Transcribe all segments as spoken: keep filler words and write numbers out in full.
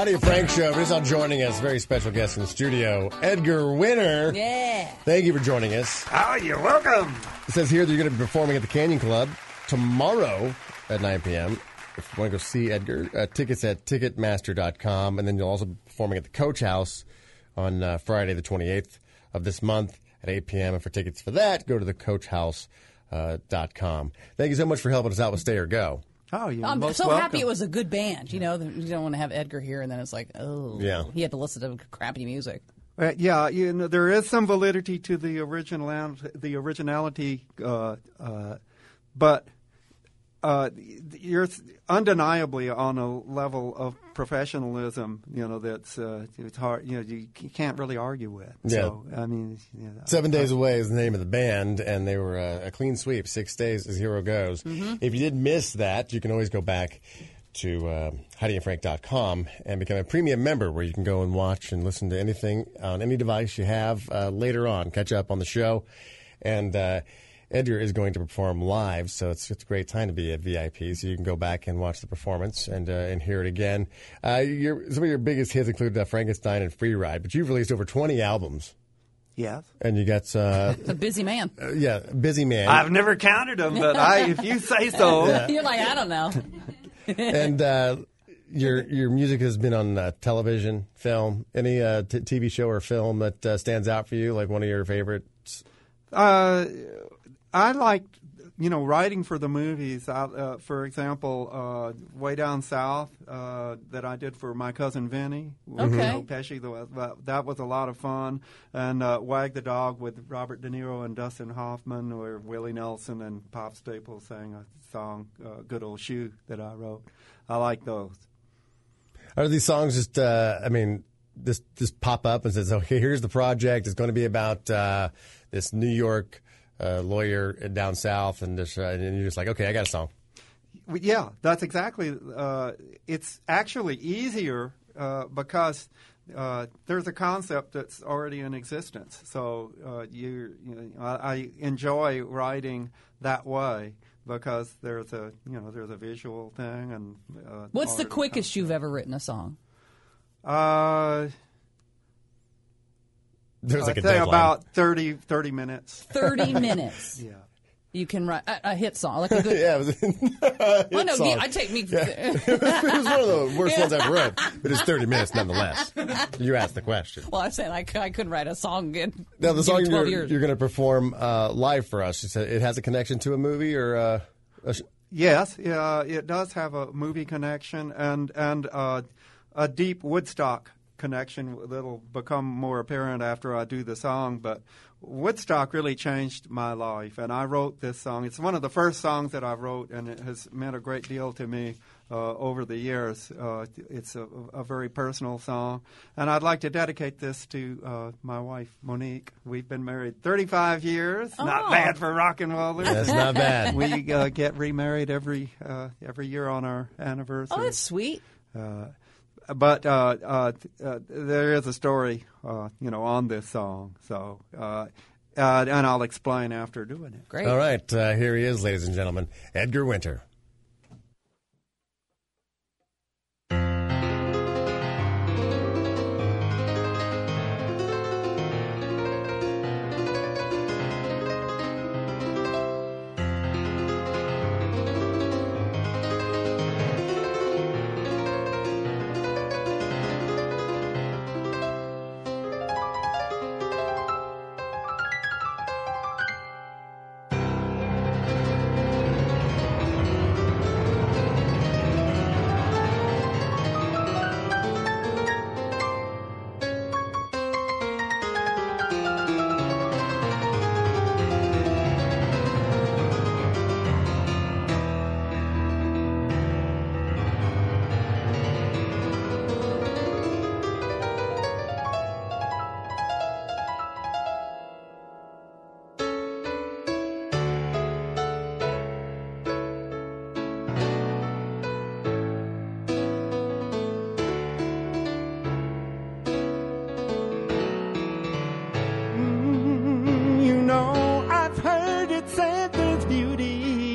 Heidi and Frank Show. Just on joining us, very special guest in the studio, Edgar Winter. Yeah. Thank you for joining us. How are you? Welcome. It says here that you're going to be performing at the Canyon Club tomorrow at nine p.m. If you want to go see Edgar, uh, tickets at ticketmaster dot com. And then you'll also be performing at the Coach House on uh, Friday the twenty-eighth of this month at eight p.m. And for tickets for that, go to the coach house dot com. Uh, Thank you so much for helping us out with Stay or Go. Oh, you're I'm most so welcome. happy it was a good band. You know, you don't want to have Edgar here, and then it's like, oh, Yeah. he had to listen to crappy music. Uh, yeah, you know, there is some validity to the original, the originality, uh, uh, but uh, you're undeniably on a level of professionalism. You know, that's uh, it's hard. You know, you can't really argue with. Yeah. So, I mean, you know, Seven Days Away is the name of the band, and they were uh, a clean sweep. Six days as Hero goes. Mm-hmm. If you did miss that, you can always go back to uh, Heidi and Frank dot com and become a premium member where you can go and watch and listen to anything on any device you have uh, later on. Catch up on the show. And uh, Edgar is going to perform live, so it's, it's a great time to be a V I P, so you can go back and watch the performance and uh, and hear it again. Uh, your, some of your biggest hits include uh, Frankenstein and Free Ride, but you've released over twenty albums. yes. And you got, uh, A busy man. uh, yeah, Busy Man. I've never counted them, but I, if you say so. Yeah. You're like, I don't know. and uh, your your music has been on uh, television, film. Any uh, t- T V show or film that uh, stands out for you, like one of your favorites? Uh, I like, you know, writing for the movies. I, uh, for example, uh, Way Down South uh, that I did for My Cousin Vinny. with, Okay. You know, Pesci, the, that was a lot of fun. And uh, Wag the Dog with Robert De Niro and Dustin Hoffman, where Willie Nelson and Pop Staples sang a song, uh, Good Old Shoe, that I wrote. I like those. Are these songs just? Uh, I mean, just just pop up and says, "Okay, here's the project. It's going to be about uh, this New York uh, lawyer down south," and this, uh, and you're just like, "Okay, I got a song." Yeah, that's exactly. Uh, it's actually easier uh, because uh, there's a concept that's already in existence. So uh, you, you know, I, I enjoy writing that way because there's a you know there's a visual thing and. Uh, What's the already- quickest you've ever written a song? Uh, There's like I a think deadline. about thirty, thirty minutes. thirty minutes. Yeah. You can write a, a hit song, like a good. Yeah, it was Well, no, me, I'd take me. it was one of the worst ones I've read, but it's thirty minutes nonetheless. You asked the question. Well, I'm saying I, c- I couldn't write a song in Now, the song in twelve you're, years. you're going to perform uh, live for us, you said it has a connection to a movie or uh, a sh- Yes, uh, it does have a movie connection and and uh, a deep Woodstock connection that'll become more apparent after I do the song. But Woodstock really changed my life, and I wrote this song. It's one of the first songs that I wrote, and it has meant a great deal to me uh, over the years. Uh, it's a, a very personal song, and I'd like to dedicate this to uh, my wife, Monique. We've been married thirty-five years. Not Oh. bad for rock and rollers. That's not bad. We uh, get remarried every uh, every year on our anniversary. Oh, that's sweet. Uh, but uh, uh, uh, there is a story, uh, you know, on this song. So, uh, uh, and I'll explain after doing it. Great. All right, uh, here he is, ladies and gentlemen, Edgar Winter.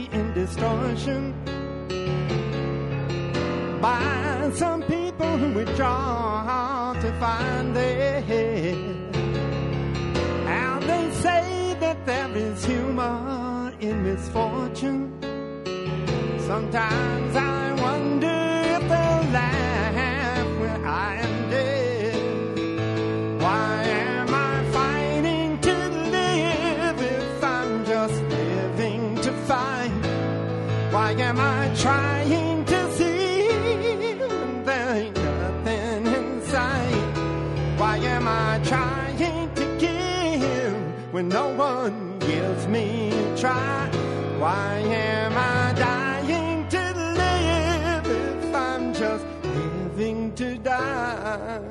distortion by some people who would drawn to find their head. And they say that there is humor in misfortune. Sometimes I wonder if they'll laugh when I am dead. Why am I fighting to live if I'm just living to fight? Why am I trying to see when there ain't nothing in sight? Why am I trying to give when no one gives me a try? Why am I dying to live if I'm just living to die?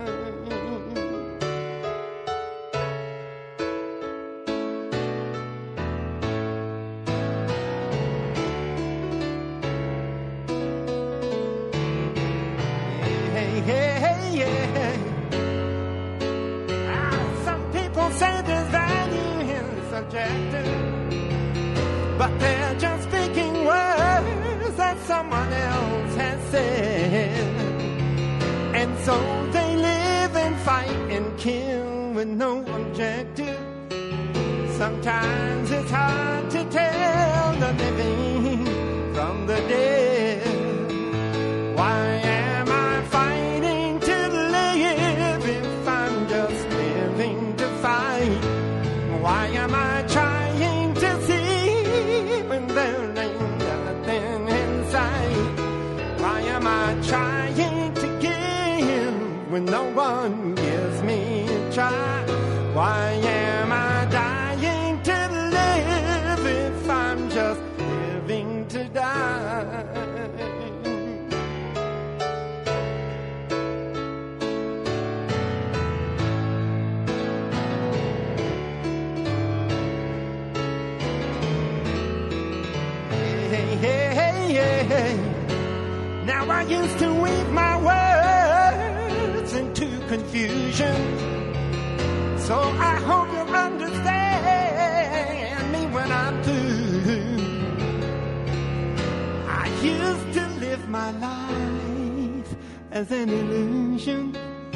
Hey, hey, yeah. Ah, some people say there's value in subjective, but they're just speaking words that someone else has said. And so they live and fight and kill with no objective. Sometimes it's hard to tell the living from the dead. Why am I fighting to live if I'm just living to fight? Why am I trying to see when there ain't nothing inside? Why am I trying to give when no one gives me a try? Why am I dying to live if I'm just living to die? Hey, hey, hey, hey. Now I used to weave my words into confusion, so I hope you understand me when I'm through. I used to live my life as an illusion,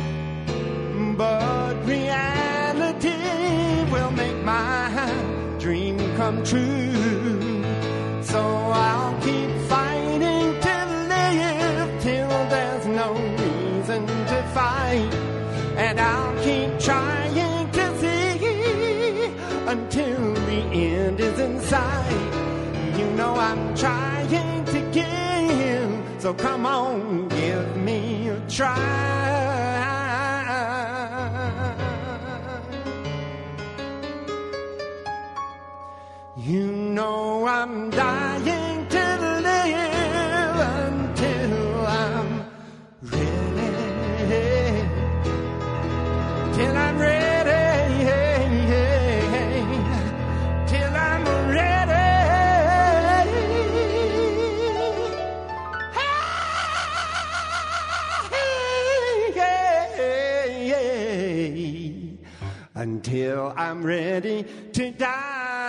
but reality will make my dream come true. So I'll keep fighting to live till there's no reason to fight. And I'll keep trying to see until the end is in sight. You know I'm trying to give, so come on, give me a try. You know I'm dying to live until I'm ready. Till I'm ready. Till I'm ready. Until I'm ready to die.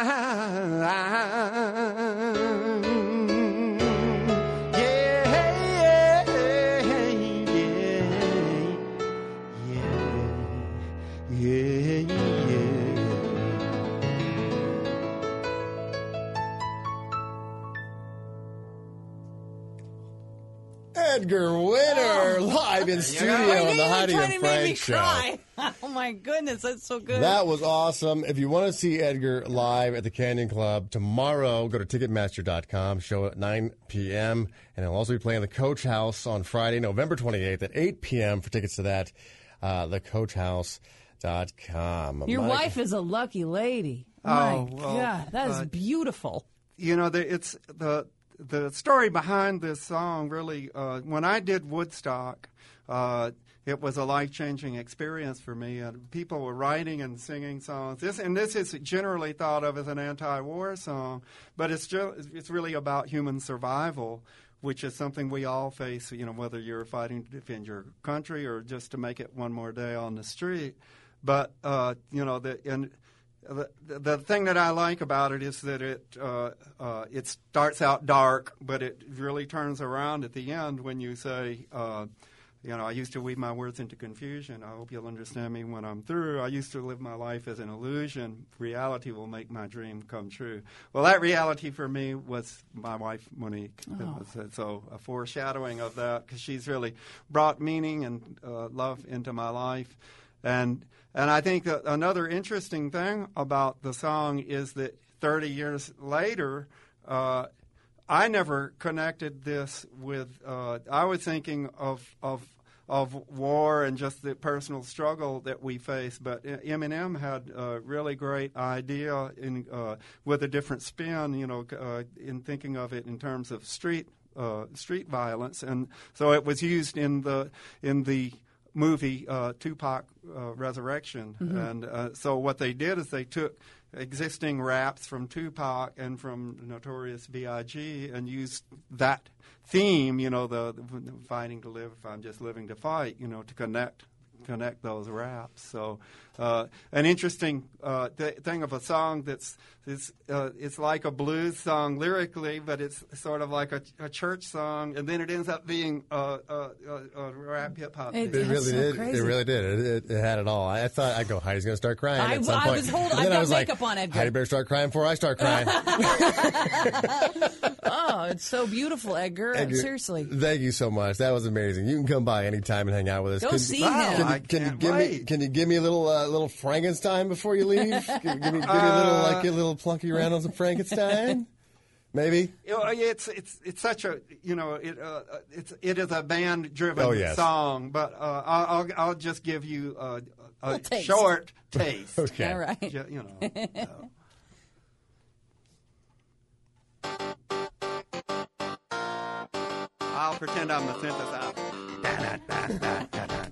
Edgar Winter, live in studio on the Heidi and Frank Show. Cry. Oh my goodness, that's so good. That was awesome. If you want to see Edgar live at the Canyon Club tomorrow, go to Ticketmaster dot com, show at nine p.m. And he'll also be playing the Coach House on Friday, November twenty-eighth at eight p.m. For tickets to that, uh, the coach house dot com. Your Mike. wife is a lucky lady. Oh, My well, God, that is uh, beautiful. You know, the, it's the the story behind this song really, uh, when I did Woodstock, uh, it was a life-changing experience for me. And people were writing and singing songs. This and this is generally thought of as an anti-war song, but it's just, it's really about human survival, which is something we all face, you know, whether you're fighting to defend your country or just to make it one more day on the street. But, uh, you know, the, and the, the thing that I like about it is that it uh, uh, it starts out dark, but it really turns around at the end when you say, uh, you know, I used to weave my words into confusion. I hope you'll understand me when I'm through. I used to live my life as an illusion. Reality will make my dream come true. Well, that reality for me was my wife, Monique. Oh. So a foreshadowing of that, because she's really brought meaning and uh, love into my life. And and I think that another interesting thing about the song is that thirty years later, uh, I never connected this with, uh, I was thinking of, of of war and just the personal struggle that we face, but Eminem had a really great idea in uh, with a different spin, you know, uh, in thinking of it in terms of street uh, street violence, and so it was used in the in the movie uh, Tupac uh, Resurrection, mm-hmm. and uh, so what they did is they took existing raps from Tupac and from Notorious B I G and used that theme, you know, the, the fighting to live, if I'm just living to fight, you know, to connect connect those raps. So uh, an interesting uh, th- thing of a song that's it's, uh, it's like a blues song lyrically, but it's sort of like a, a church song, and then it ends up being a, a, a, a rap hip hop. It, It really so did. crazy. It really did. It, it, it had it all. I, I thought I'd go, Heidi's going to start crying I- at some I point. was holding- And I've then I got was makeup like, on, Edgar. Heidi better start crying before I start crying. Oh, it's so beautiful, Edgar. Edgar, Seriously. Thank you so much. That was amazing. You can come by anytime and hang out with us. Go Can- see Wow, him. Can, I you, can you can't give me? wait. Can you give me a little uh, little Frankenstein before you leave? give, give me, give me a little like a little plunky around on some Frankenstein. Maybe. You know, it's it's it's such a you know it uh, it's it is a band driven Oh, yes. song, but uh, I'll I'll- I'll just give you a, a Little taste. short taste. Okay. All right. Ju- you know. so. I'll pretend I'm the synthesizer.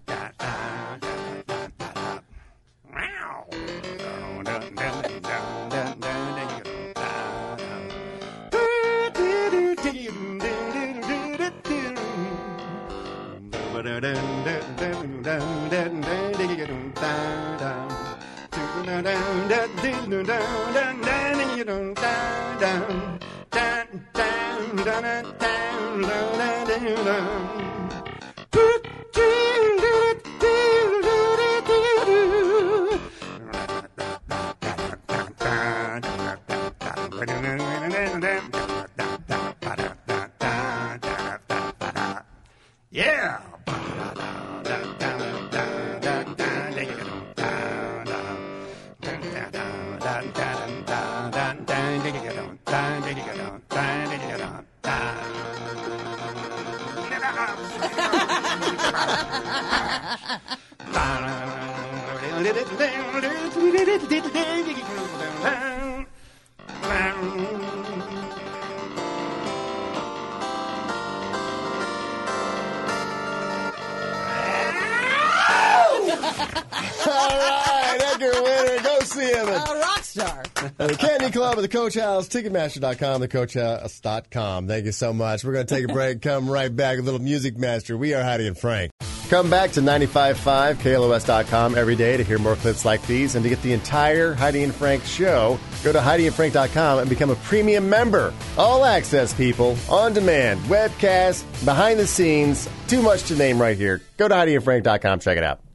Yeah. All right, Edgar Winter. Go see him at A rock star. the Candy Club at the Coach House, Ticketmaster dot com, the coach house dot com. Thank you so much. We're going to take a break. Come right back. A little Music Master. We are Heidi and Frank. Come back to ninety-five point five K L O S dot com every day to hear more clips like these and to get the entire Heidi and Frank show. Go to Heidi and Frank dot com and become a premium member. All access, people, on demand, webcast, behind the scenes. Too much to name right here. Go to Heidi and Frank dot com. Check it out.